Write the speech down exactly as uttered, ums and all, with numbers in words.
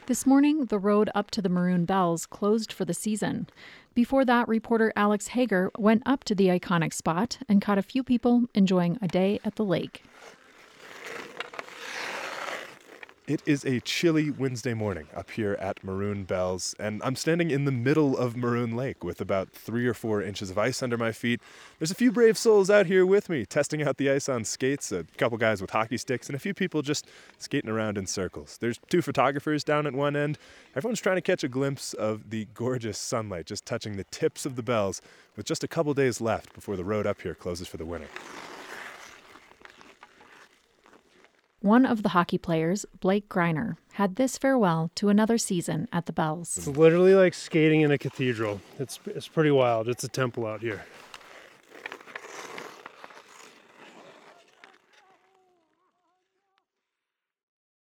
This morning, the road up to the Maroon Bells closed for the season. Before that, reporter Alex Hager went up to the iconic spot and caught a few people enjoying a day at the lake. It is a chilly Wednesday morning up here at Maroon Bells, and I'm standing in the middle of Maroon Lake with about three or four inches of ice under my feet. There's a few brave souls out here with me, testing out the ice on skates, a couple guys with hockey sticks, and a few people just skating around in circles. There's two photographers down at one end. Everyone's trying to catch a glimpse of the gorgeous sunlight just touching the tips of the bells with just a couple days left before the road up here closes for the winter. One of the hockey players, Blake Greiner, had this farewell to another season at the Bells. It's literally like skating in a cathedral. It's it's pretty wild. It's a temple out here.